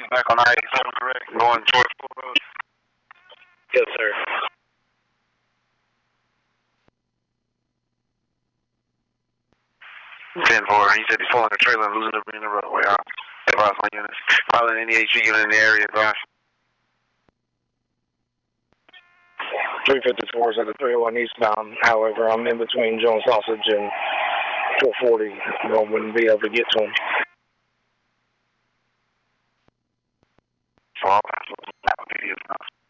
He's back on I-87, correct? Going towards Full Road? Yes, sir. 10-4. He said he's pulling a trailer and losing debris in the roadway. Advise my units. Pilot any HG unit in the area, advise. 354 is at the 301 eastbound. However, I'm in between Jones Sausage and 440. I wouldn't be able to get to him. So I'll pass those.